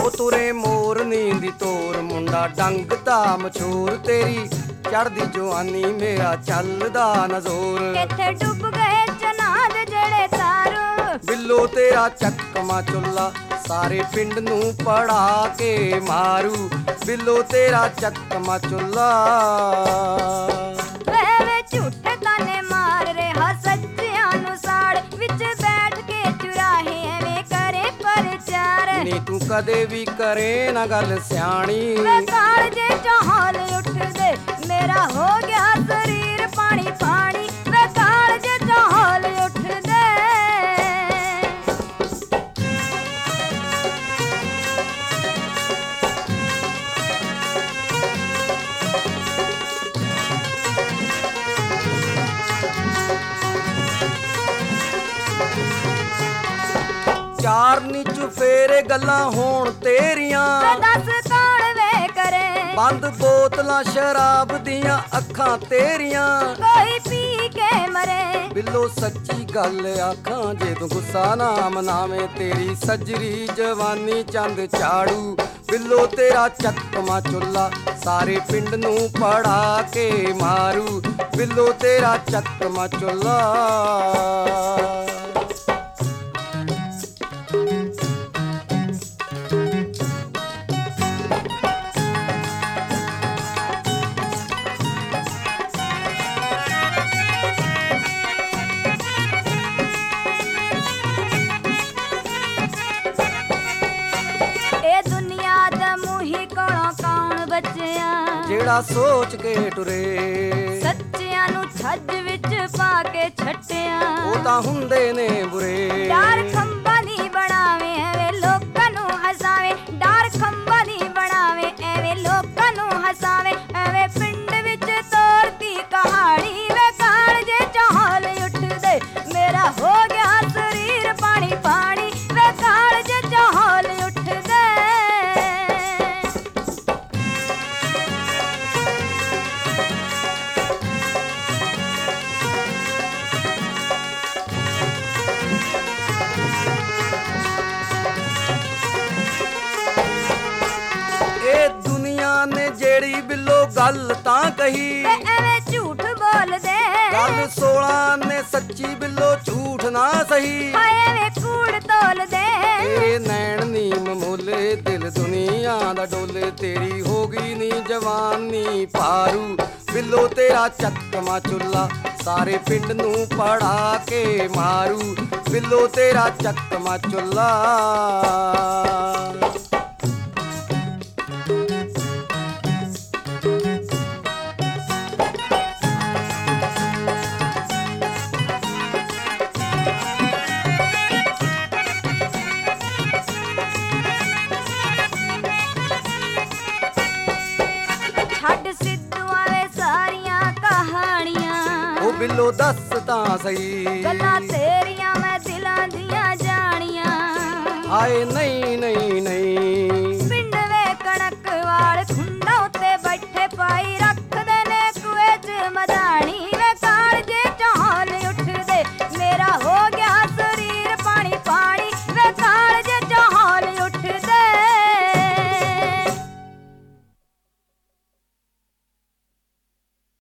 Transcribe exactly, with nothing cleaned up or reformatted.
ਉਹ ਤੁਰੇ ਮੋਰਨੀ ਦੀ ਤੋਰ ਮੁੰਡਾ ਡੰਗ ਦਾ ਮਸ਼ਹੂਰ ਤੇਰੀ ਚੜਦੀ ਜਵਾਨੀ ਮੇਰਾ ਚੱਲਦਾ ਨਜ਼ੋਰ ਇੱਥੇ ਡੁੱਬ ਗਏ ਚਨਾਦ ਜਿਹੜੇ ਤਾਰੂ ਬਿੱਲੋ ਤੇਰਾ ਚੱਕਮਾ ਚੁੱਲਾ ਸਾਰੇ ਪਿੰਡ ਨੂੰ ਪੜਾ ਕੇ ਮਾਰੂ ਬਿੱਲੋ ਤੇਰਾ ਚੱਕਮਾ ਚੁੱਲਾ ਵੇ ਝੂਠੇ ਤਾਨੇ ਮਾਰ ਰਿਹਾ ਸੱਚਿਆਂ ਨੂੰ ਸਾੜ ਵਿੱਚ ਬੈਠ ਕੇ ਚੁਰਾਹੇ ਐਵੇਂ ਕਰੇ ਪ੍ਰਚਾਰ ਨੀ ਤੂੰ ਕਦੇ ਵੀ ਕਰੇ ਨਾ ਗੱਲ ਸਿਆਣੀ ਵੇ ਕਾਲਜੇ ਚੋਂ ਹੌਲ ਉੱਠਦੇ ਮੇਰਾ ਹੋ ਗਿਆ ਸਰੀਰ ਪਾਣੀ ਪਾਣੀ ਵੇ ਕਾਲਜੇ ਚੋਂ ਹੌਲ ਉੱਠਦੇ ਚਾਰ ਨੀ ਚੁਫੇਰੇ ਗੱਲਾਂ ਹੋਣ ਤੇਰੀਆਂ ਦੱਸ ਕੌਣ ਵੇ ਕਰੇ ਬੰਦ ਬੋਤਲਾਂ ਸ਼ਰਾਬ ਦੀਆਂ ਅੱਖਾਂ ਤੇਰੀਆਂ ਕੋਈ ਪੀ ਕੇ ਮਰੇ ਬਿੱਲੋ ਸੱਚੀ ਗੱਲ ਆਖਾਂ ਜੇ ਤੂੰ ਗੁੱਸਾ ਨਾ ਮਨਾਵੇਂ ਤੇਰੀ ਸਜਰੀ ਜਵਾਨੀ ਚੰਦ ਝਾੜੂ ਬਿੱਲੋ ਤੇਰਾ ਚੱਕਮਾ ਚੁੱਲਾ ਸਾਰੇ ਪਿੰਡ ਨੂੰ ਪੜਾ ਕੇ ਮਾਰੂ ਬਿੱਲੋ ਤੇਰਾ ਚੱਕਮਾ ਚੁੱਲਾ ਜਿਹੜਾ ਸੋਚ ਕੇ ਟੁਰੇ ਸੱਚਿਆਂ ਨੂੰ ਛੱਜ ਵਿੱਚ ਪਾ ਕੇ ਛੱਟਿਆ ਉਹ ਤਾਂ ਹੁੰਦੇ ਨੇ ਬੁਰੇ ਡਰ ਖੰਭਾ ਨਹੀਂ ਬਣਾਵੇ ਐਵੇਂ ਲੋਕਾਂ ਨੂੰ ਹਸਾਵੇ ਡਰ ਖੰਭਾ ਨਹੀਂ ਬਣਾਵੇ ਐਵੇਂ ਲੋਕਾਂ ਨੂੰ ਹਸਾਵੇ ਐਵੇਂ ਪਿੰਡ ਵਿੱਚ ਤੋਰਤੀ ਕਹਾਣੀ ਵੇ ਕਾਲਜੇ ਚੋਂ ਹੌਲ ਉੱਠਦੇ ਮੇਰਾ ਹੋ ਗਿਆ ਸਰੀਰ ਪਾਣੀ ਪਾਣੀ ਵੇ ਕਾਲਜੇ ਚੋਂ ਹੌਲ ਉੱਠਦੇ ਜਿਹੜੀ ਬਿੱਲੋ ਗੱਲ ਤਾਂ ਕਹੀ ਐਵੇਂ ਝੂਠ ਬੋਲਦੇ ਗੱਲ ਸੋਲਾਂ ਨੇ ਸੱਚੀ ਬਿੱਲੋ ਝੂਠ ਨਾ ਸਹੀ ਹਾਏ ਵੇ ਕੂੜ ਤੋਲਦੇ ਤੇਰੇ ਨੈਣ ਨੀ ਮਮੋਲੇ ਦਿਲ ਦੁਨੀਆ ਦਾ ਡੋਲੇ ਤੇਰੀ ਹੋ ਗਈ ਨੀ ਜਵਾਨੀ ਪਾਰੂ ਬਿੱਲੋ ਤੇਰਾ ਚੱਕਮਾ ਚੁੱਲਾ ਸਾਰੇ ਪਿੰਡ ਨੂੰ ਪੜਾ ਕੇ ਮਾਰੂ ਬਿੱਲੋ ਤੇਰਾ ਚੱਕਮਾ ਚੁੱਲਾ ਬਿੱਲੋ ਦੱਸ ਤਾਂ ਸਹੀ ਗੱਲਾਂ ਤੇਰੀਆਂ ਮੈਂ ਦਿਲਾਂ ਦੀਆਂ ਜਾਣੀਆਂ ਹਾਏ ਨਹੀਂ ਨਹੀਂ